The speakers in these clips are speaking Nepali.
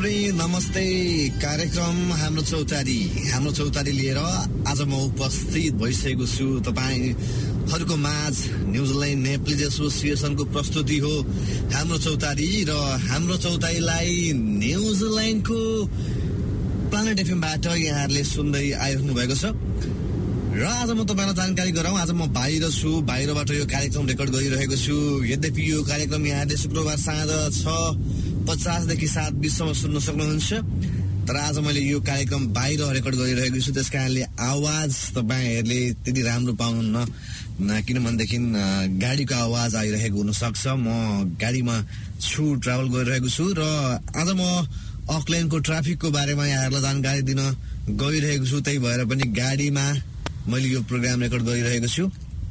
पनि नमस्ते कार्यक्रम हाम्रो चौतारी लिएर आज म उपस्थित भइसकेको छु तपाईहरुको माझ न्युजिल्यान्ड नेप्लिज एसोसिएसनको प्रस्तुति हो हाम्रो चौतारी र हाम्रो चौतारीलाई न्युजिल्यान्डको प्लानेट एफएमबाट यहाँहरुले सुन्दै आइरहनु भएको छ र आज म तपाईलाई जानकारी गराउँ आज म बाहिर छु बाहिरबाट यो कार्यक्रम रेकर्ड गरिरहेको छु यद्यपि यो कार्यक्रम यहाँहरुले शुक्रबार साँझ 6:50 देखि 7:20 सम्म सुन्न सक्नुहुन्छ तर आज मैले यो कार्यक्रम बाहिर रेकर्ड गरिरहेको छु त्यसकारणले आवाज तपाईहरुले त्यति राम्रो पाउनुहुन्न किनभनेदेखि गाडीको आवाज आइरहेको हुन सक्छ म गाडीमा छु ट्राभल गरिरहेको छु र आज म अकल्यान्डको ट्राफिकको बारेमा यहाँहरुलाई जानकारी दिन गइरहेको छु त्यही भएर पनि गाडीमा मैले यो प्रोग्राम रेकर्ड गरिरहेको छु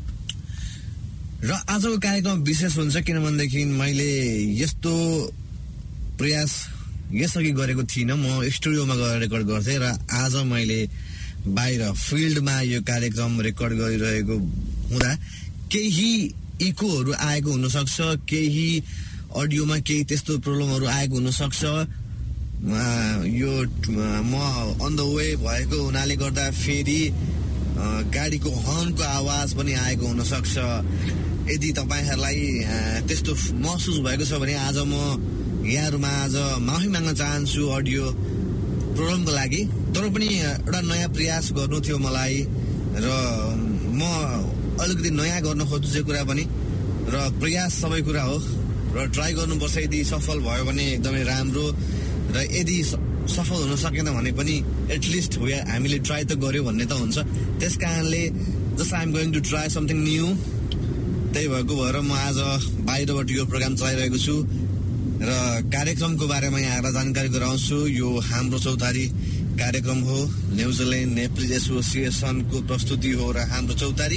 र आजको कार्यक्रम विशेष हुन्छ किनभनेदेखि मैले यस्तो प्रयास यसअघि गरेको थिइनँ म स्टुडियोमा गएर रेकर्ड गर्थे र आज मैले बाहिर फिल्डमा यो कार्यक्रम रेकर्ड गरिरहेको हुँदा केही इकोहरू आएको हुन सक्छ केही अडियोमा केही त्यस्तो प्रब्लमहरू आएको हुन सक्छ यो म अन द वे भएको हुनाले गर्दा फेरि गाडीको हर्नको आवाज पनि आएको हुन सक्छ यदि तपाईहरुलाई त्यस्तो महसुस भएको छ भने आज म यहाँहरुमा आज माफी माग्न चाहन्छु अडियो प्रब्लमको लागि तर पनि एउटा नयाँ प्रयास गर्नु थियो मलाई र म अलिकति नयाँ गर्न खोजेको कुरा पनि र प्रयास सबै कुरा हो र ट्राई गर्नुपर्छ यदि सफल भयो भने एकदमै राम्रो र यदि सफल हुन सकेन भने पनि एटलिस्ट हामीले ट्राई त गर्यो भन्ने त हुन्छ त्यसकारणले just I am going to try something new त्यही भएको भएर म आज बाहिरबाट यो प्रोग्राम चलाइरहेको छु र कार्यक्रमको बारेमा यहाँहरुलाई जानकारी गराउँछु यो हाम्रो चौतारी कार्यक्रम हो न्युजिल्यान्ड नेप्लिज एसोसिएसनको प्रस्तुति हो र हाम्रो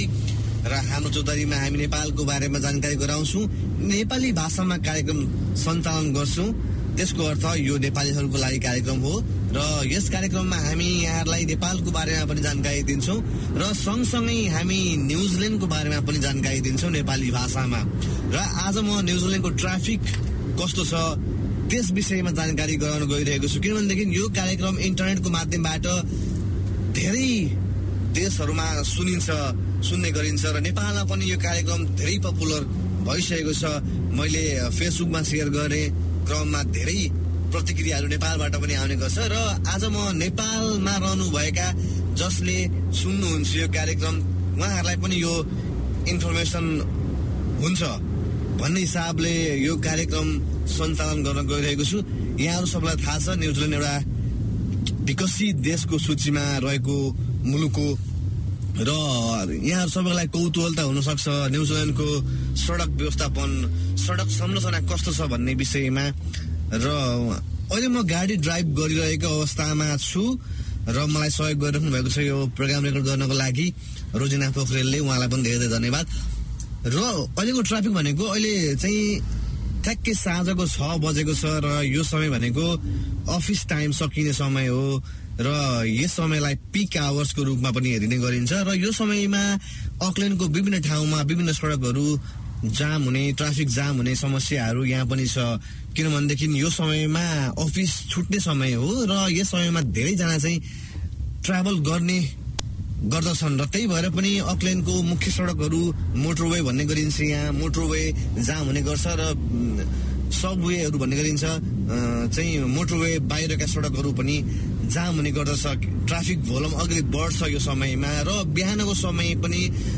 चौतारीमा हामी नेपालको बारेमा जानकारी गराउँछौँ नेपाली भाषामा कार्यक्रम सञ्चालन गर्छौँ त्यसको अर्थ यो नेपालीहरुको लागि कार्यक्रम हो र यस कार्यक्रममा हामी यहाँहरुलाई नेपालको बारेमा पनि जानकारी दिन्छौँ र सँगसँगै हामी न्युजिल्यान्डको बारेमा पनि जानकारी दिन्छौँ नेपाली भाषामा र आज म न्युजिल्यान्डको ट्राफिक कस्तो छ त्यस विषयमा जानकारी गराउन गइरहेको छु किनभनेदेखि यो कार्यक्रम इन्टरनेटको माध्यमबाट धेरै देशहरुमा सुन्ने गरिन्छ र नेपालमा पनि यो कार्यक्रम धेरै पपुलर भइसकेको छ मैले फेसबुकमा शेयर गरे क्रममा धेरै प्रतिक्रियाहरू नेपालबाट पनि आउने गर्छ र आज म नेपालमा रहनुभएका जसले सुन्नुहुन्छ यो कार्यक्रम उहाँहरूलाई पनि यो इन्फर्मेसन हुन्छ भन्ने हिसाबले यो कार्यक्रम सञ्चालन गर्न गइरहेको छु यहाँहरु सबैलाई थाहा छ न्युजिल्यान्ड एउटा विकसित देशको सूचीमा रहेको मुलुक हो र यहाँहरु सबैलाई कौतूहलता हुन सक्छ न्युजिल्यान्डको सडक व्यवस्थापन सडक संरचना कस्तो छ भन्ने विषयमा र अहिले म गाडी ड्राइभ गरिरहेको अवस्थामा छु र मलाई सहयोग गरिरहनु भएको छ यो प्रोग्राम रेकर्ड गर्नको लागि रोजिना पोखरेलले उहाँलाई पनि धेरै धेरै धन्यवाद र अहिलेको ट्राफिक भनेको अहिले चाहिँ ठ्याक्कै साँझको 6 बजेको छ र यो समय भनेको अफिस टाइम सकिने समय हो र यस समयलाई पिक आवर्सको रूपमा पनि हेरिने गरिन्छ र यो समयमा अकल्यान्डको विभिन्न ठाउँमा विभिन्न सडकहरू जाम हुने ट्राफिक जाम हुने समस्याहरू यहाँ पनि छ किनभनेदेखि यो समयमा अफिस छुट्ने समय हो र यस समयमा धेरैजना चाहिँ ट्राभल गर्ने गर्दछन् र त्यही भएर पनि अकल्यान्डको मुख्य सडकहरू मोटरवे भन्ने गरिन्छ यहाँ मोटरवे जाम हुने गर्छ र सबवेहरू भन्ने गरिन्छ चाहिँ मोटरवे बाहिरका सडकहरू पनि जाम हुने गर्दछ ट्राफिक भोल्युम अघि बढ्छ यो समयमा र बिहानको समय पनि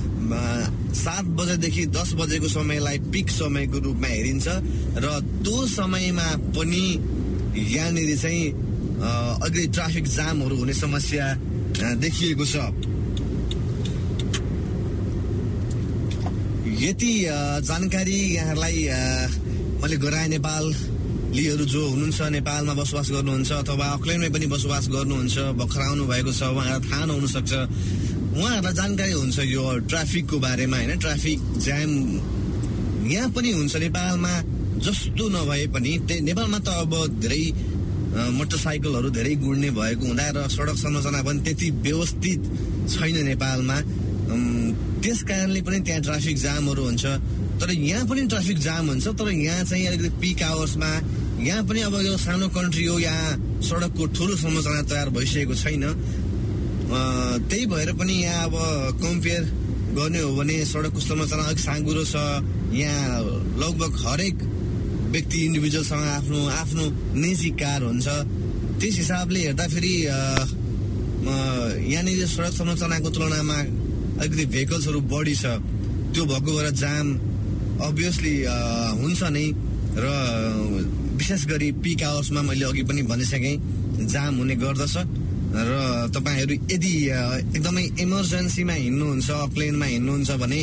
7 बजेदेखि 10 बजेको समयलाई पिक समयको रूपमा हेरिन्छ र त्यो समयमा पनि यहाँनिर चाहिँ अघि ट्राफिक जामहरू हुने समस्या देखिएको छ यति जानकारी यहाँहरूलाई मैले गराए नेपालीहरू जो हुनुहुन्छ नेपालमा बसोबास गर्नुहुन्छ अथवा अकल्यान्डमै पनि बसोबास गर्नुहुन्छ भर्खर आउनु भएको छ उहाँहरूलाई थाहा नहुन सक्छ उहाँहरूलाई जानकारी हुन्छ यो ट्राफिकको बारेमा हैन ट्राफिक जाम यहाँ पनि हुन्छ नेपालमा जस्तो नभए पनि नेपालमा त अब धेरै मोटरसाइकलहरू धेरै गुड्ने भएको हुँदा र सडक संरचना पनि त्यति व्यवस्थित छैन नेपालमा त्यस कारणले पनि त्यहाँ ट्राफिक जामहरू हुन्छ तर यहाँ पनि ट्राफिक जाम हुन्छ तर यहाँ चाहिँ अलिकति पिक आवर्समा यहाँ पनि अब यो सानो कन्ट्री हो, यहाँ सडकको ठुलो संरचना तयार भइसकेको छैन। त्यही भएर पनि यहाँ अब कम्पेयर गर्ने हो भने सडकको संरचना अलिक साँगुरो छ। यहाँ लगभग हरेक व्यक्ति इन्डिभिजुअलसँग आफ्नो आफ्नो निजी कार हुन्छ। त्यस हिसाबले हेर्दाखेरि यहाँनिर सडक संरचनाको तुलनामा अलिकति भेहिकल्सहरू बढी छ। त्यो भएको भएर जाम अभियसली हुन्छ नै, र विशेष गरी पिक आवर्समा मैले अघि पनि भनिसकेँ जाम हुने गर्दछ। र तपाईँहरू यदि एकदमै इमर्जेन्सीमा हिँड्नुहुन्छ, प्लेनमा हिँड्नुहुन्छ भने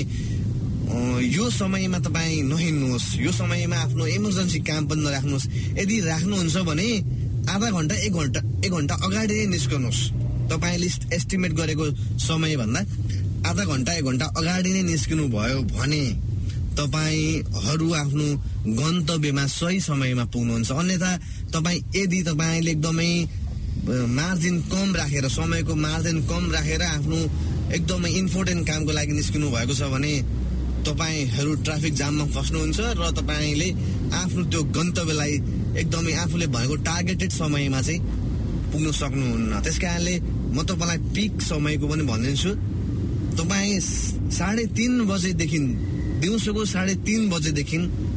यो समयमा तपाईँ नहिँड्नुहोस्। यो समयमा आफ्नो इमर्जेन्सी काम पनि नराख्नुहोस्। यदि राख्नुहुन्छ भने आधा घन्टा एक घन्टा अगाडि नै निस्कनुहोस्। तपाईँले एस्टिमेट गरेको समयभन्दा आधा घन्टा एक घन्टा अगाडि नै निस्किनु भयो भने तपाईँहरू आफ्नो गन्तव्यमा सही समयमा पुग्नुहुन्छ। अन्यथा यदि तपाईँले एकदमै मार्जिन कम राखेर, समयको मार्जिन कम राखेर आफ्नो एकदमै इम्पोर्टेन्ट कामको लागि निस्किनु भएको छ भने तपाईँहरू ट्राफिक जाममा फस्नुहुन्छ र तपाईँले आफ्नो त्यो गन्तव्यलाई एकदमै आफूले भएको टार्गेटेड समयमा चाहिँ पुग्न सक्नुहुन्न। त्यस कारणले म तपाईँलाई पिक समयको पनि भनिदिन्छु। तपाईँ 3:30 बजेदेखि, दिउँसोको 3:30 बजेदेखि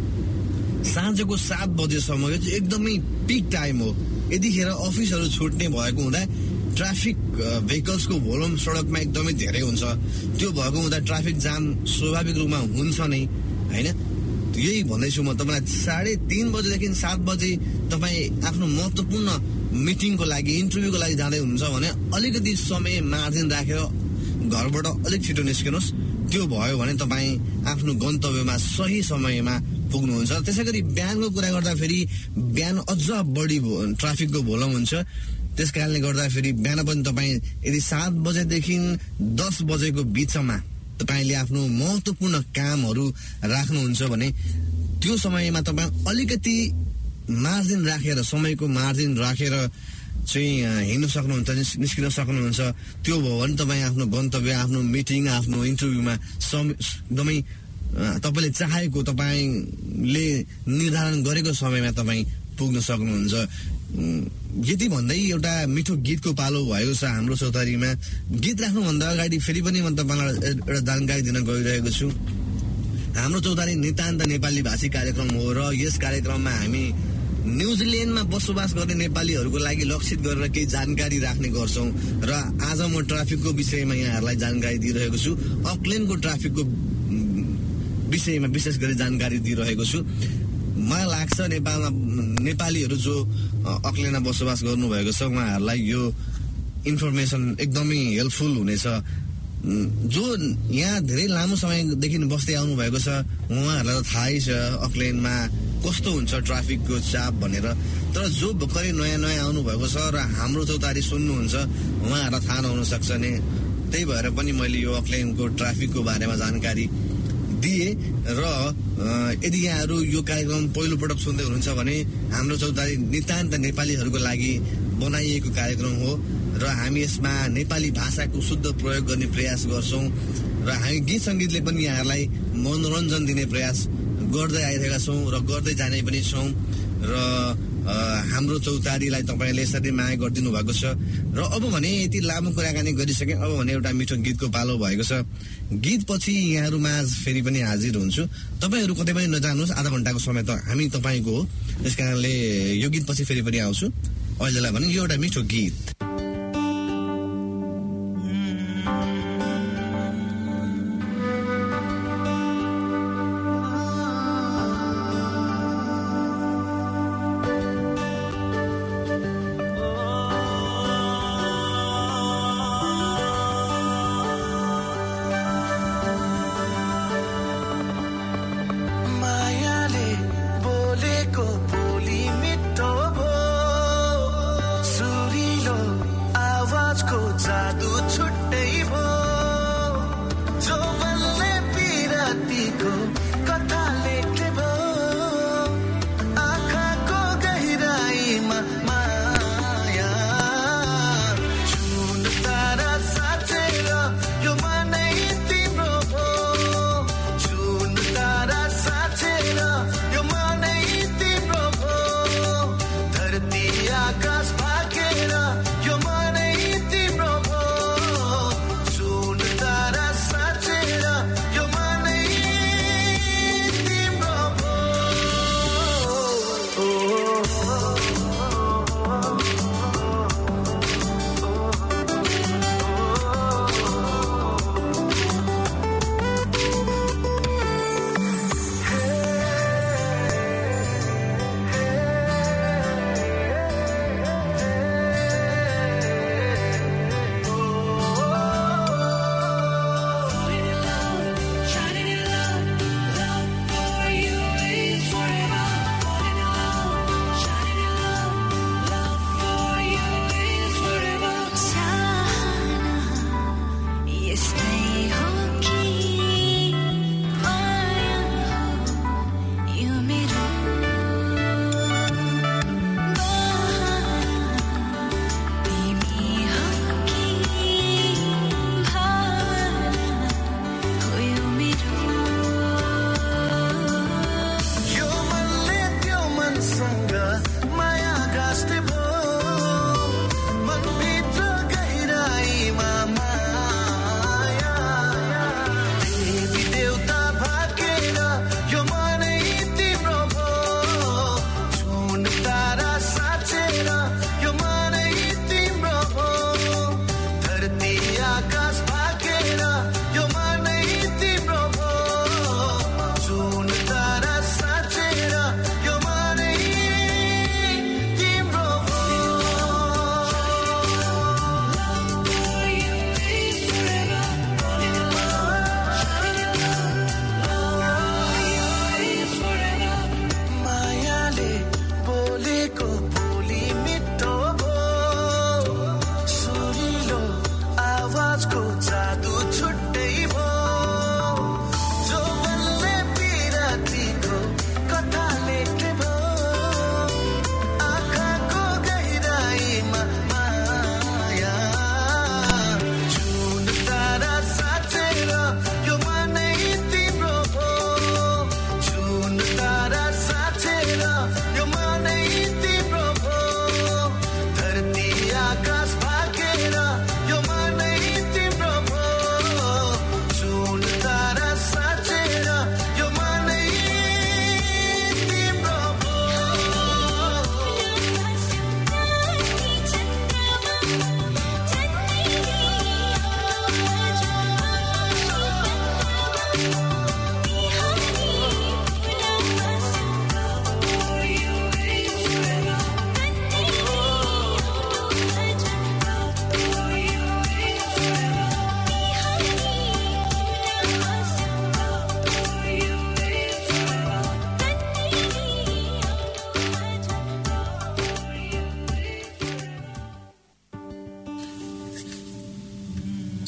साँझको 7 बजेसम्म यो चाहिँ एकदमै पिक टाइम हो। यतिखेर अफिसहरू छुट्ने भएको हुँदा ट्राफिक भेहिकल्सको भोल्युम सडकमा एकदमै धेरै हुन्छ। त्यो भएको हुँदा ट्राफिक जाम स्वाभाविक रूपमा हुन्छ नै, होइन? यही भन्दैछु म तपाईँलाई। 3:30 बजेदेखि 7 बजे तपाईँ आफ्नो महत्त्वपूर्ण मिटिङको लागि, इन्टरभ्यूको लागि जाँदै हुनुहुन्छ भने अलिकति समय मार्जिन राखेर घरबाट अलिक छिटो निस्किनुहोस्। त्यो भयो भने तपाईँ आफ्नो गन्तव्यमा सही समयमा पुग्नुहुन्छ। त्यसै गरी बिहानको कुरा गर्दाखेरि बिहान अझ बढी ट्राफिकको भोल्युम हुन्छ। त्यस कारणले गर्दाखेरि बिहान पनि तपाईँ यदि 7 बजेदेखि 10 बजेको बिचमा तपाईँले आफ्नो महत्त्वपूर्ण कामहरू राख्नुहुन्छ भने त्यो समयमा तपाईँ अलिकति मार्जिन राखेर, समयको मार्जिन राखेर चाहिँ हिँड्न सक्नुहुन्छ, निस्किन सक्नुहुन्छ। त्यो भयो भने तपाईँ आफ्नो गन्तव्य, आफ्नो मिटिङ, आफ्नो इन्टरभ्यूमा एकदमै तपाईँले चाहेको, तपाईँले निर्धारण गरेको समयमा तपाईँ पुग्न सक्नुहुन्छ। यति भन्दै एउटा मिठो गीतको पालो भएको छ हाम्रो चौतारीमा। गीत राख्नुभन्दा अगाडि फेरि पनि म तपाईँलाई एउटा जानकारी दिन गइरहेको छु। हाम्रो चौतारी नितान्त नेपाली भाषी कार्यक्रम हो र यस कार्यक्रममा हामी न्युजिल्यान्डमा बसोबास गर्ने नेपालीहरूको लागि लक्षित गरेर केही जानकारी राख्ने गर्छौँ। र आज म ट्राफिकको विषयमा यहाँहरूलाई जानकारी दिइरहेको छु। अकल्यान्डको ट्राफिकको विषयमा विशेष गरी जानकारी दिइरहेको छु। मलाई लाग्छ नेपालीहरू जो अकल्यान्डमा बसोबास गर्नुभएको छ उहाँहरूलाई यो इन्फर्मेसन एकदमै हेल्पफुल हुनेछ। जो यहाँ धेरै लामो समयदेखि बस्दै आउनु भएको छ उहाँहरूलाई त थाहै छ अकल्यान्डमा कस्तो हुन्छ ट्राफिकको चाप भनेर। तर जो भर्खरै नयाँ नयाँ आउनुभएको छ र हाम्रो चौतारी सुन्नुहुन्छ उहाँहरूलाई थाहा नहुन सक्छ नि। त्यही भएर पनि मैले यो अकल्यान्डको ट्राफिकको बारेमा जानकारी दिए। र यदि यहाँहरू यो कार्यक्रम पहिलोपटक सुन्दै हुनुहुन्छ भने हाम्रो चौतारी नितान्त नेपालीहरूको लागि बनाइएको कार्यक्रम हो र हामी यसमा नेपाली भाषाको शुद्ध प्रयोग गर्ने प्रयास गर्छौँ र हामी गीत सङ्गीतले पनि यहाँहरूलाई मनोरञ्जन दिने प्रयास गर्दै आइरहेका छौँ र गर्दै जाने पनि छौँ। र हाम्रो चौतारीलाई तपाईँले यसरी माया गरिदिनु भएको छ। र अब भने यति लामो कुराकानी गरिसकेँ, अब भने एउटा मिठो गीतको पालो भएको छ। गीत पछि यहाँहरूमा फेरि पनि हाजिर हुन्छु। तपाईँहरू कतै पनि नजानुहोस्, आधा घन्टाको समय त हामी तपाईँको हो। त्यस कारणले यो गीत पछि फेरि पनि आउँछु। अहिलेलाई भने यो एउटा मिठो गीत। बोलेको बोली मिठो भो सुरिलो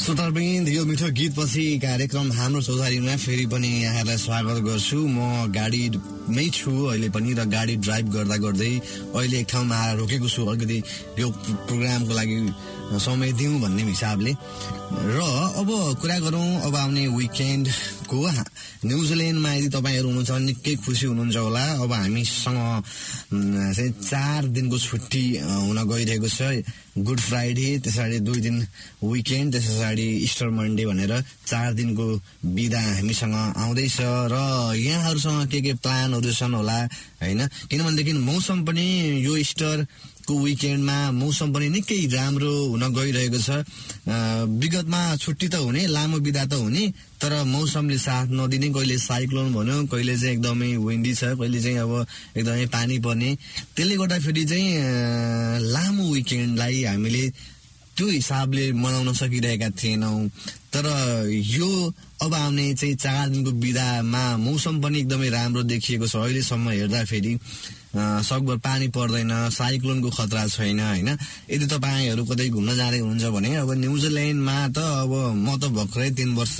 श्रोतावृन्द, यो मिठो गीतपछि कार्यक्रम हाम्रो चौतारीमा फेरि पनि यहाँहरूलाई स्वागत गर्छु। म गाडीमै छु अहिले पनि र गाडी ड्राइभ गर्दा गर्दै अहिले एक ठाउँमा आएर रोकेको छु, अलिकति यो प्रोग्रामको लागि समय दिउँ भन्ने हिसाबले। र अब कुरा गरौँ अब आउने विकेन्डको। न्युजिल्यान्डमा यदि तपाईँहरू हुनुहुन्छ भने निकै खुसी हुनुहुन्छ होला। अब हामीसँग चाहिँ 4 दिनको छुट्टी हुन गइरहेको छ। गुड फ्राइडे, त्यस पछाडि 2 दिन विकेन्ड, त्यस पछाडि इस्टर मन्डे भनेर 4 दिनको बिदा हामीसँग आउँदैछ। र यहाँहरूसँग के प्लानहरू छन् होला होइन, किनभनेदेखि मौसम पनि यो इस्टरको विकेन्डमा मौसम पनि निकै राम्रो हुन गइरहेको छ। विगतमा छुट्टी त हुने, लामो बिदा त हुने, तर मौसमले साथ नदिने, कहिले साइक्लोन भन्यो, कहिले चाहिँ एकदमै विन्डी छ, कहिले चाहिँ अब एकदमै पानी पर्ने। त्यसले गर्दाखेरि चाहिँ लामो विकेन्डलाई हामीले त्यो हिसाबले मनाउन सकिरहेका थिएनौँ। तर यो अब आउने चाहिँ 4 दिनको बिदामा मौसम पनि एकदमै राम्रो देखिएको छ। अहिलेसम्म हेर्दाखेरि सकभर पानी पर्दैन, साइक्लोनको खतरा छैन होइन। यदि तपाईँहरू कतै घुम्न जाँदै हुनुहुन्छ भने अब न्युजिल्यान्डमा त अब म त भर्खरै 3 वर्ष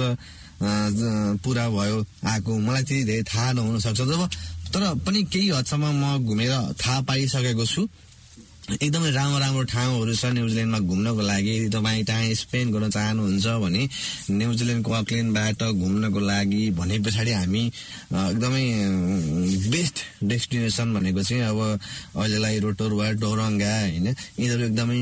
पुरा भयो आएको, मलाई त्यति धेरै थाहा नहुन सक्छ तर पनि केही हदसम्म म घुमेर थाहा पाइसकेको छु। एकदमै राम्रो राम्रो ठाउँहरू छ न्युजिल्यान्डमा घुम्नको लागि। यदि तपाईँ टाइम स्पेन्ड गर्न चाहनुहुन्छ भने न्युजिल्यान्डको अकल्यान्डबाट घुम्नको लागि भने पछाडि हामी एकदमै बेस्ट डेस्टिनेसन भनेको चाहिँ अब अहिलेलाई रोटोरुवा, टोरङ्गा होइन, यिनीहरू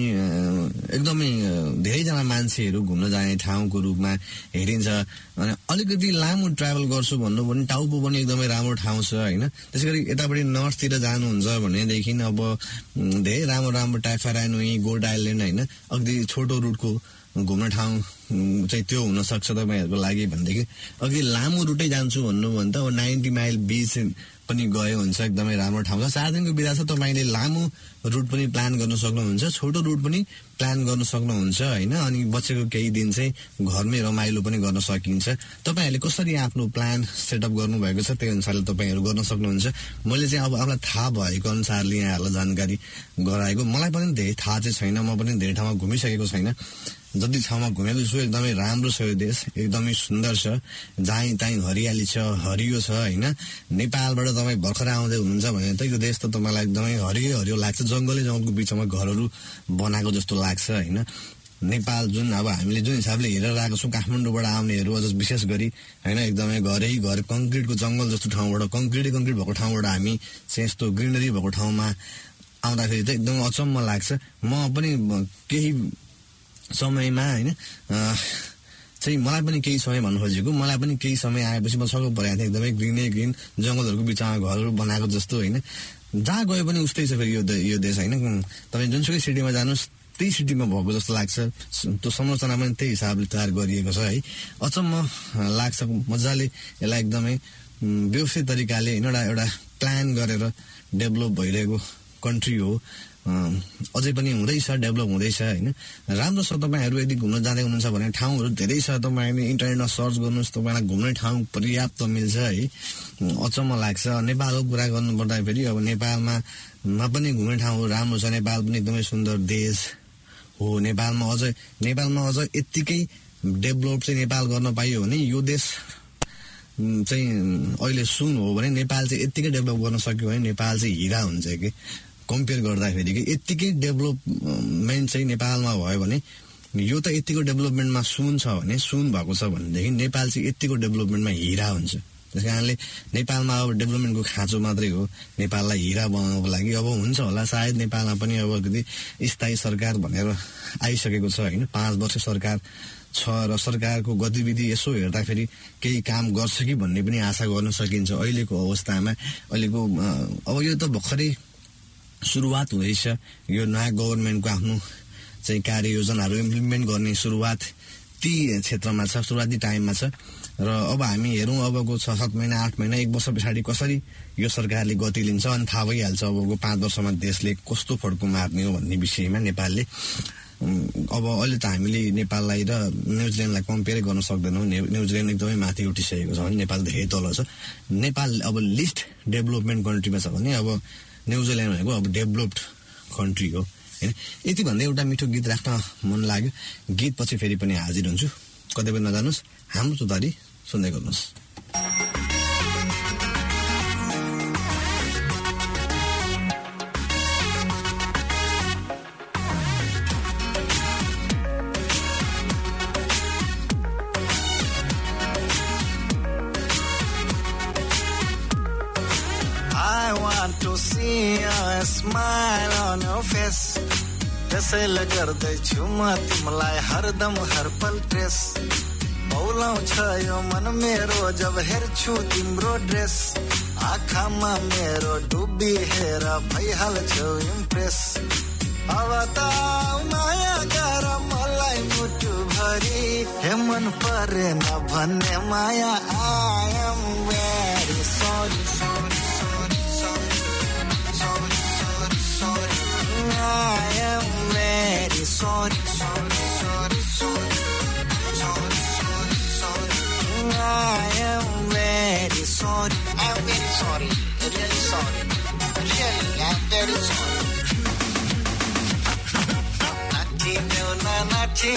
एकदमै धेरैजना मान्छेहरू घुम्न जाने ठाउँको रूपमा हेरिन्छ। अनि अलिकति लामो ट्राभल गर्छु भन्नु भने टाउको पनि एकदमै राम्रो ठाउँ छ होइन। त्यसै गरी यतापट्टि नर्थतिर जानुहुन्छ भनेदेखि अब धेरै राम्रो राम्रो टाइफारानुई, गोल्ड आइल्यान्ड होइन, अगदी छोटो रुटको घुम्ने ठाउँ चाहिँ त्यो हुनसक्छ तपाईँहरूको लागि। भनेदेखि अघि लामो रुटै जान्छु भन्नु भने त अब 90 माइल बिच पनि गयो हुन्छ, एकदमै राम्रो ठाउँ छ। 4 दिनको बिदा छ, तपाईँले लामो रुट पनि प्लान गर्न सक्नुहुन्छ, छोटो रुट पनि प्लान गर्न सक्नुहुन्छ होइन। अनि बचेको केही दिन चाहिँ घरमै रमाइलो पनि गर्न सकिन्छ। तपाईँहरूले कसरी आफ्नो प्लान सेटअप गर्नुभएको छ त्यही अनुसारले तपाईँहरू गर्न सक्नुहुन्छ। मैले चाहिँ अब आफूलाई थाहा भएको अनुसारले यहाँहरूलाई जानकारी गराएको। मलाई पनि धेरै थाहा चाहिँ छैन, म पनि धेरै ठाउँमा घुमिसकेको छैन। जति ठाउँमा घुमेको छु एकदमै राम्रो छ यो देश, एकदमै सुन्दर छ, जहीँ तहीँ हरियाली छ, हरियो छ होइन। नेपालबाट तपाईँ भर्खर आउँदै हुनुहुन्छ भने त यो देश त तपाईँलाई एकदमै हरियो हरियो लाग्छ, जङ्गलको बिचमा घरहरू बनाएको जस्तो लाग्छ होइन। नेपाल जुन अब हामीले जुन हिसाबले हेरेर आएको छौँ, काठमाडौँबाट आउनेहरू अझ विशेष गरी होइन, एकदमै घर कङ्क्रिटको जङ्गल जस्तो ठाउँबाट, कङ्क्रिट भएको ठाउँबाट हामी चाहिँ यस्तो ग्रिनरी भएको ठाउँमा आउँदाखेरि त एकदमै अचम्म लाग्छ। म पनि केही समयमा होइन चाहिँ मलाई पनि केही समय भन्नु खोजेको, मलाई पनि केही समय आएपछि म छक्क परेको थिएँ। एकदमै ग्रिन जङ्गलहरूको बिचमा घरहरू बनाएको जस्तो होइन। जहाँ गयो पनि उस्तै छ फेरि यो देश होइन। तपाईँ जुनसुकै सिटीमा जानुहोस् त्यही सिटीमा भएको जस्तो लाग्छ, त्यो संरचना पनि त्यही हिसाबले तयार गरिएको छ है। अचम्म लाग्छ, मजाले यसलाई एकदमै व्यवस्थित तरिकाले होइन एउटा प्लान गरेर डेभलप भइरहेको कन्ट्री हो। अझै पनि हुँदैछ, डेभलप हुँदैछ होइन। राम्रो छ। तपाईँहरू यदि घुम्न जाँदै हुनुहुन्छ भने ठाउँहरू धेरै छ, तपाईँले इन्टरनेटमा सर्च गर्नुहोस्, तपाईँलाई घुम्ने ठाउँ पर्याप्त मिल्छ है। अचम्म लाग्छ। नेपालको कुरा गर्नुपर्दाखेरि अब नेपालमा पनि घुम्ने ठाउँहरू राम्रो छ। नेपाल पनि एकदमै सुन्दर देश हो। नेपालमा अझ यत्तिकै डेभलप चाहिँ नेपाल गर्न पाइयो भने यो देश चाहिँ अहिले सुन हो भने नेपाल चाहिँ यत्तिकै डेभलप गर्न सक्यो भने नेपाल चाहिँ हिरा हुन्छ कि कम्पेयर गर्दाखेरि कि यत्तिकै डेभलपमेन्ट चाहिँ नेपालमा भयो भने यो त यतिको डेभलपमेन्टमा सुन छ भने, सुन भएको छ भनेदेखि नेपाल चाहिँ यतिको डेभलपमेन्टमा हिरा हुन्छ। त्यस कारणले नेपालमा अब डेभलपमेन्टको खाँचो मात्रै हो नेपाललाई हिरा बनाउनको लागि। अब हुन्छ होला सायद नेपालमा पनि अब कति स्थायी सरकार भनेर आइसकेको छ होइन, 5 वर्ष सरकार छ र सरकारको गतिविधि यसो हेर्दाखेरि केही काम गर्छ कि भन्ने पनि आशा गर्न सकिन्छ अहिलेको अवस्थामा। अहिलेको अब यो त भर्खरै सुरुवात हुँदैछ, यो नयाँ गभर्मेन्टको आफ्नो चाहिँ कार्ययोजनाहरू इम्प्लिमेन्ट गर्ने सुरुवात ती क्षेत्रमा छ, सुरुवाती टाइममा छ। र अब हामी हेरौँ अबको 6-7 महिना 8 महिना 1 वर्ष पछाडि कसरी यो सरकारले गति लिन्छ अनि थाहा भइहाल्छ अबको 5 वर्षमा देशले कस्तो फड्को मार्ने हो भन्ने विषयमा नेपालले। अब अहिले त हामीले नेपाललाई र न्युजिल्यान्डलाई कम्पेयर गर्न सक्दैनौँ। न्युजिल्यान्ड एकदमै माथि उठिसकेको छ भने नेपाल धेरै तल छ। नेपाल अब लिस्ट डेभलपमेन्ट कन्ट्रीमा छ भने अब न्युजिल्यान्ड भनेको अब डेभलप्ड कन्ट्री हो होइन। यति भन्दै एउटा मिठो गीत राख्न मन लाग्यो। गीत पछि फेरि पनि हाजिर हुन्छु। कतै पनि नजानुस्, हाम्रो चौतारी सुन्दै गर्नुहोस्। Smile on your face त्यसैले गर्दैछु म तिमीलाई हरदम हर पल ट्रेस औलाउँछ यो मन मेरो जब हेर्छु तिम्रो ड्रेस आँखामा मेरो डुबी हेर भइहाल्छौ इम्प्रेस अब त माया गर मलाई मुटु भरि हे मन परेन भन्ने माया I am very sorry I am very sorry I am very sorry I'm very sorry really sorry really I'm very sorry nachi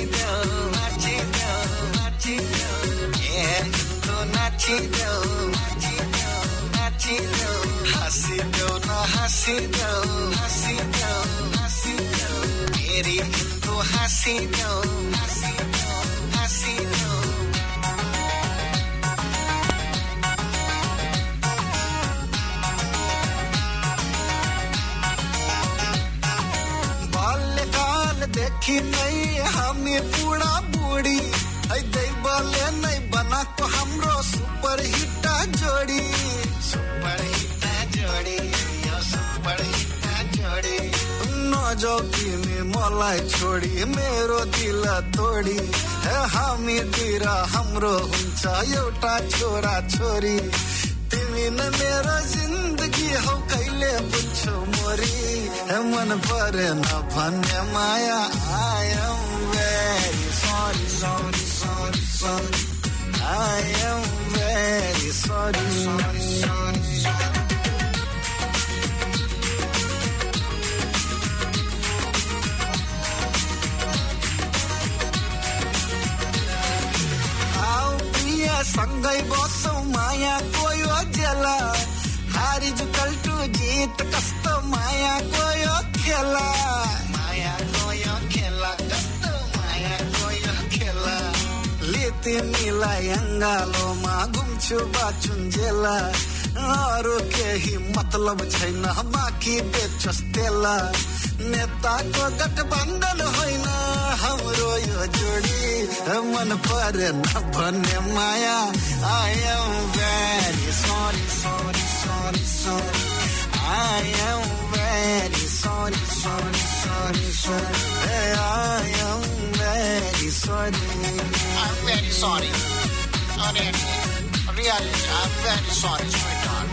do hasi do मेरी तो हंसी दो बाल्यकाल देखि नै हामी बुढा बुढी ऐदै बोले नै बनाको हाम्रो सुपर हिट जोडी नजाऊ तिमी मलाई छोडी मेरो दिल तोडी हामीतिर हाम्रो हुन्छ एउटा छोरा छोरी तिमी नै मेरो जिन्दगी हौ कहिले बुझ्छौ मोरी मन परेन भन्ने माया I am very sorry I am very sorry सँगै बसौँ माया गयो जेला हारी जुकल्टु जित कस्तो माया गयो खेला कस्तो माया गयो खेला ले तिमीलाई अङ्गालोमा घुम्छु बाचुन जेला अरू केही मतलब छैन बाँकी बेच्छस् तेला नेताको गठबन्धन होइन हाम्रो यो जोडी मन परेन भन्ने माया I am very sorry I am very sorry I am very sorry I'm very sorry really I'm very sorry sweetheart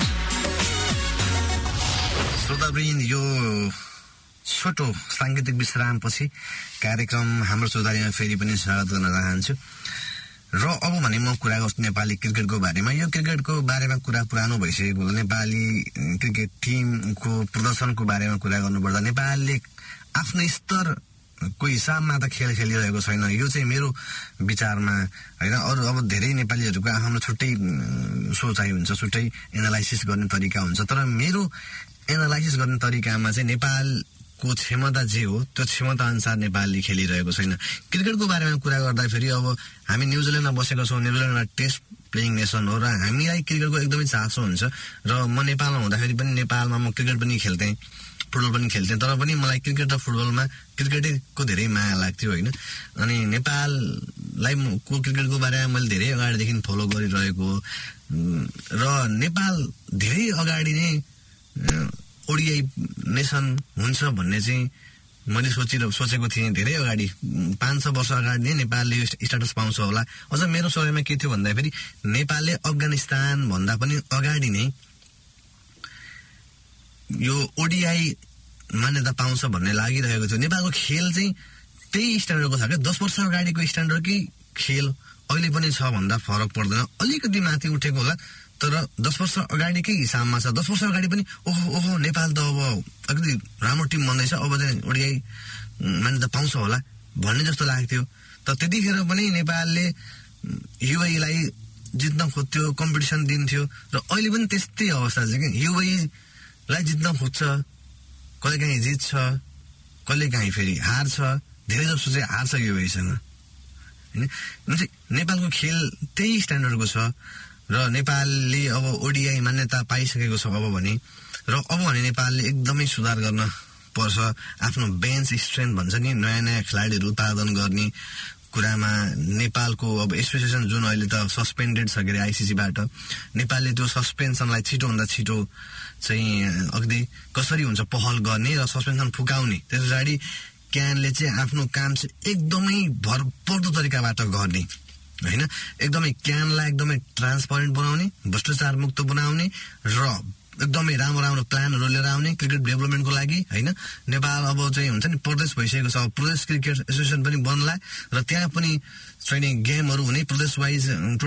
श्रोतावृन्द यो छोटो सांगीतिक विश्रामपछि कार्यक्रम हाम्रो चौतारीमा फेरि पनि स्वागत गर्न चाहन्छु र अब भने म कुरा गर्छु नेपाली क्रिकेटको बारेमा। यो क्रिकेटको बारेमा कुरा पुरानो भइसकेको नेपाली क्रिकेट टिमको प्रदर्शनको बारेमा कुरा गर्नुपर्दा नेपालले आफ्नो स्तरको हिसाबमा त खेल खेलिरहेको छैन। यो चाहिँ मेरो विचारमा हैन। अरू अब धेरै नेपालीहरूको आफ्नो छुट्टै सोचाइ हुन्छ, छुट्टै एनालाइसिस गर्ने तरिका हुन्छ। तर मेरो एनालाइसिस गर्ने तरिकामा चाहिँ नेपालको क्षमता जे हो त्यो क्षमता अनुसार नेपालले खेलिरहेको छैन। क्रिकेटको बारेमा कुरा गर्दाखेरि अब हामी न्युजिल्यान्डमा बसेका छौँ। न्युजिल्यान्डमा टेस्ट प्लेइङ नेसन हो र हामीलाई क्रिकेटको एकदमै चासो हुन्छ। र म नेपालमा हुँदाखेरि पनि नेपालमा म क्रिकेट पनि खेल्थेँ, फुटबल पनि खेल्थेँ। तर पनि मलाई क्रिकेट र फुटबलमा क्रिकेटको धेरै माया लाग्थ्यो होइन। अनि नेपाललाई को क्रिकेटको बारेमा मैले धेरै अगाडिदेखि फलो गरिरहेको र नेपाल धेरै अगाडि नै ओडिआई नेसन हुन्छ भन्ने चाहिँ मैले सोचेको थिएँ धेरै अगाडि, 500 वर्ष अगाडि नै नेपालले स्ट्याटस पाउँछ होला। अझ मेरो समयमा के थियो भन्दाखेरि नेपालले अफगानिस्तान भन्दा पनि अगाडि नै यो ओडिआई मान्यता पाउँछ भन्ने लागिरहेको थियो। नेपालको खेल चाहिँ त्यही स्ट्यान्डर्डको छ क्या, 10 वर्ष अगाडिको स्ट्यान्डर्डकै खेल अहिले पनि छ भन्दा फरक पर्दैन। अलिकति माथि उठेको होला तर 10 वर्ष अगाडिकै हिसाबमा छ। 10 वर्ष अगाडि पनि ओहो नेपाल त अब अलिकति राम्रो टिम बन्दैछ, अब चाहिँ ओडिआई मान्यता पाउँछ होला भन्ने जस्तो लाग्थ्यो। त त्यतिखेर पनि नेपालले युएईलाई जित्न खोज्थ्यो, कम्पिटिसन दिन्थ्यो र अहिले पनि त्यस्तै अवस्था छ कि युएईलाई जित्न खोज्छ, कहिलेकाहीँ जित्छ, कहिलेकाहीँ फेरि हार्छ, धेरै जसो चाहिँ हार्छ युएईसँग होइन। नेपालको खेल त्यही स्ट्यान्डर्डको छ र नेपालले अब ओडिआई मान्यता पाइसकेको छ अब भने नेपालले एकदमै सुधार गर्न पर्छ। आफ्नो बेन्च स्ट्रेन्थ भन्छ नि, नयाँ नयाँ खेलाडीहरू उत्पादन गर्ने कुरामा नेपालको अब एसोसिएसन जुन अहिले त सस्पेन्डेड छ के अरे आइसिसीबाट, नेपालले त्यो सस्पेन्सनलाई छिटोभन्दा छिटो चाहिँ अघि कसरी हुन्छ पहल गर्ने र सस्पेन्सन फुकाउने, त्यस पछाडि क्यानले चाहिँ आफ्नो काम चाहिँ एकदमै भरपर्दो तरिकाबाट गर्ने होइन। एकदमै क्यानलाई एकदमै ट्रान्सपरेन्ट बनाउने, भ्रष्टाचार मुक्त बनाउने र एकदमै राम्रो प्लानहरू लिएर आउने क्रिकेट डेभलपमेन्टको लागि होइन। नेपाल अब चाहिँ हुन्छ नि प्रदेश भइसकेको छ, प्रदेश क्रिकेट एसोसिएसन पनि बन्ला र त्यहाँ पनि चाहिँ गेमहरू हुने, प्रदेश वाइज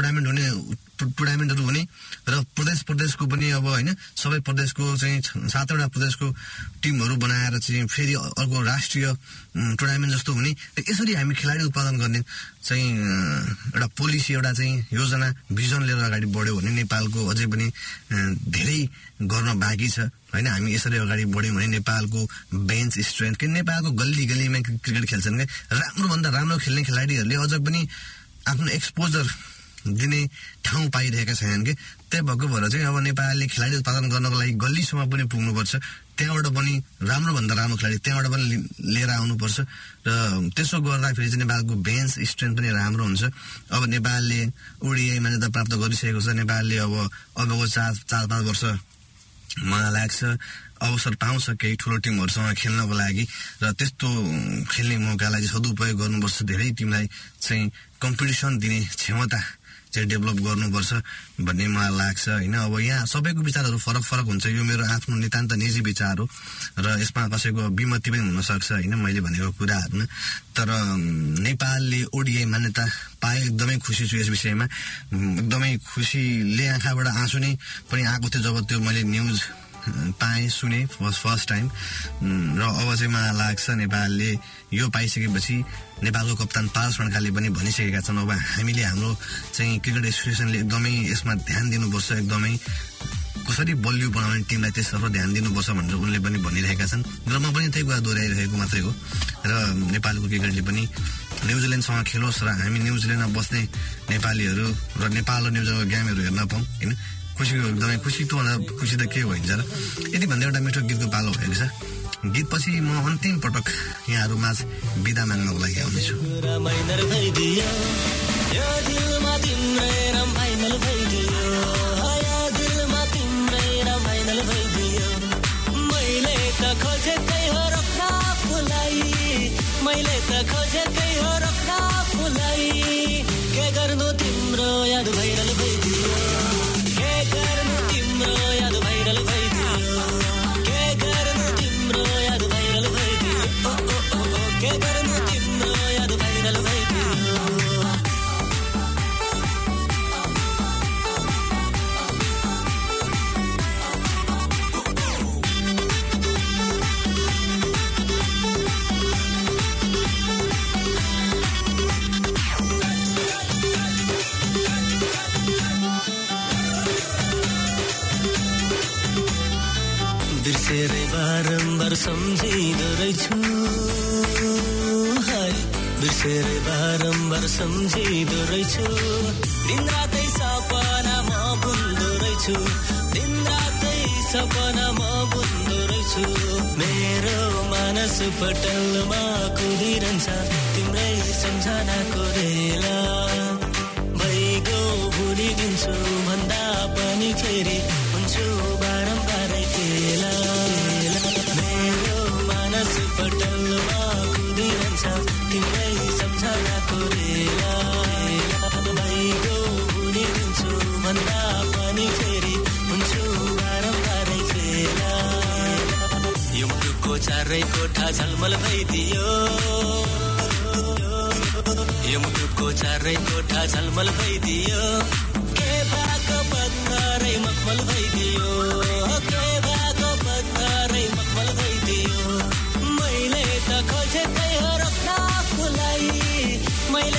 टुर्नामेन्टहरू हुने र प्रदेशको पनि अब होइन सबै प्रदेशको चाहिँ 7वटा प्रदेशको टिमहरू बनाएर चाहिँ फेरि अर्को राष्ट्रिय टुर्नामेन्ट जस्तो हुने। यसरी हामी खेलाडी उत्पादन गर्ने चाहिँ एउटा पोलिसी, एउटा चाहिँ योजना, भिजन लिएर अगाडि बढ्यो भने नेपालको अझै पनि धेरै गर्न बाँकी छ होइन। हामी यसरी अगाडि बढ्यौँ भने नेपालको बेन्च स्ट्रेन्थ, कि नेपालको गल्ली गल्लीमा क्रिकेट खेल्छन् क्या, राम्रोभन्दा राम्रो खेल्ने खेलाडीहरूले अझ पनि आफ्नो एक्सपोजर दिने ठाउँ पाइरहेका छैनन् कि। त्यही भएको भएर चाहिँ अब नेपालले खेलाडी उत्पादन गर्नको लागि गल्लीसम्म पनि पुग्नुपर्छ, त्यहाँबाट पनि राम्रोभन्दा राम्रो खेलाडी त्यहाँबाट पनि लिएर आउनुपर्छ र त्यसो गर्दाखेरि चाहिँ नेपालको बेन्च स्ट्रेन्थ पनि राम्रो हुन्छ। अब नेपालले ओडिआई मान्यता प्राप्त गरिसकेको छ, नेपालले अबको 4-5 वर्ष मलाई लाग्छ अवसर पाउँछ केही ठुलो टिमहरूसँग खेल्नको लागि र त्यस्तो खेल्ने मौकालाई चाहिँ सदुपयोग गर्नुपर्छ। धेरै टिमलाई चाहिँ कम्पिटिसन दिने क्षमता चाहिँ डेभलप गर्नुपर्छ भन्ने मलाई लाग्छ होइन। अब यहाँ सबैको विचारहरू फरक हुन्छ, यो मेरो आफ्नो नितान्त निजी विचार हो र यसमा कसैको विमति पनि हुनसक्छ होइन मैले भनेको कुराहरूमा। तर नेपालले ओडिआई मान्यता पायो, एकदमै खुसी छु यस विषयमा, एकदमै खुसीले आँखाबाट आँसु नै पनि आएको थियो जब त्यो मैले न्युज पाएँ, सुने फर्स्ट टाइम। र अब चाहिँ मलाई लाग्छ नेपालले यो पाइसकेपछि नेपालको कप्तान पारस खड्काले पनि भनिसकेका छन् अब हामीले हाम्रो चाहिँ क्रिकेट एसोसिएसनले एकदमै यसमा ध्यान दिनुपर्छ, एकदमै कसरी बलियो बनाउने टिमलाई त्यसतर्फ ध्यान दिनुपर्छ भनेर उनले पनि भनिरहेका छन् र म पनि त्यही कुरा दोहोऱ्याइरहेको मात्रै हो। र नेपालको क्रिकेटले पनि न्युजिल्यान्डसँग खेलोस् र हामी न्युजिल्यान्डमा बस्ने नेपालीहरू र नेपाल र न्युजिल्यान्डको गेमहरू हेर्न पाऊँ होइन। एकदमै खुसी त के भइन्छ र। यति भन्दा एउटा मिठो गीतको पालो भएको छ, गीत पछि म अन्तिम पटक यहाँहरूमा बिदा माग्नको लागि आउनेछु। बारम्बार सम्झिँदो रहेछु, बिर्सेर बारम्बार सम्झिँदो रहेछु, दिनरातै सपनामा बुन्दो रहेछु, दिनरातै सपनामा बुन्दो रहेछु, मेरो मानस पटलमा कुदिरहन्छ तिम्रै सम्झनाको रेला, भइगो भुलिदिन्छु भन्दा पनि फेरि हुन्छु बारम्बारै फेला, मेरो मानस पटलमा कुदिरहन्छ तिम्रै सम्झनाको रेला, भइगो भुलिदिन्छु भन्दा पनि फेरि हुन्छु बारम्बारै फेला, यो मुटुको चारै कोठा झलमल भइदियो, यो मुटुको चारै कोठा झलमल भइदियो, के भएको पत्थरै मखमल भइदियो, के भएको पत्थरै मखमल भइदियो, मैले त खोजेकै हो रोक्न आफूलाई, मैले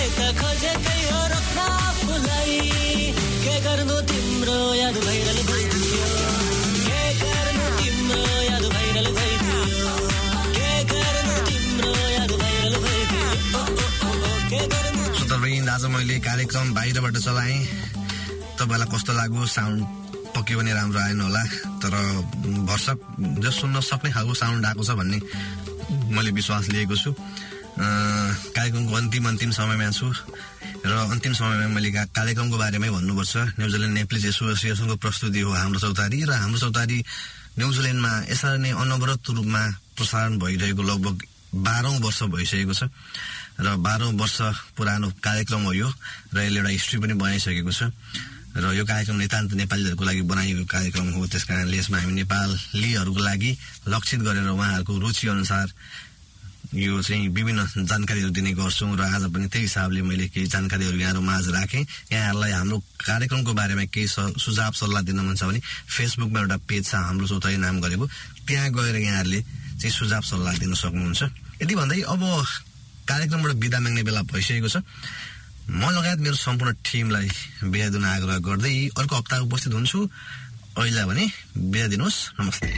कार्यक्रम बाहिरबाट चलाएँ। तपाईँलाई कस्तो लाग्यो, साउन्ड पक्कै पनि राम्रो आएन होला, तर भरसक जो सुन्न सक्ने खालको साउन्ड आएको छ भन्ने मैले विश्वास लिएको छु। कार्यक्रमको अन्तिम समयमा छु र अन्तिम समयमा मैले कार्यक्रमको बारेमै भन्नुपर्छ। न्युजिल्यान्ड नेप्लिज एसोसिएसनको प्रस्तुति हो हाम्रो चौतारी, र हाम्रो चौतारी न्युजिल्यान्डमा यसरी नै अनवरत रूपमा प्रसारण भइरहेको लगभग 12औं वर्ष भइसकेको छ र 12औं वर्ष पुरानो कार्यक्रम हो यो, र यसले एउटा हिस्ट्री पनि बनाइसकेको छ। र यो कार्यक्रम नितान्त नेपालीहरूको लागि बनाइएको कार्यक्रम हो, त्यस कारणले यसमा हामी नेपालीहरूको लागि लक्षित गरेर उहाँहरूको रुचि अनुसार यो चाहिँ विभिन्न जानकारीहरू दिने गर्छौँ। र आज पनि त्यही हिसाबले मैले केही जानकारीहरू यहाँहरू माझ राखेँ। यहाँहरूलाई हाम्रो कार्यक्रमको बारेमा केही सुझाव सल्लाह दिन मन छ भने फेसबुकमा एउटा पेज छ हाम्रो चौतारी नाम गरेको, त्यहाँ गएर यहाँहरूले चाहिँ सुझाव सल्लाह दिन सक्नुहुन्छ। यति भन्दै अब कार्यक्रमबाट बिदा माग्ने बेला भइसकेको छ। म लगायत मेरो सम्पूर्ण टिमलाई बिदा दिन आग्रह गर्दै अर्को हप्ता उपस्थित हुन्छु। अहिले भने बिदा दिनुहोस्, नमस्ते।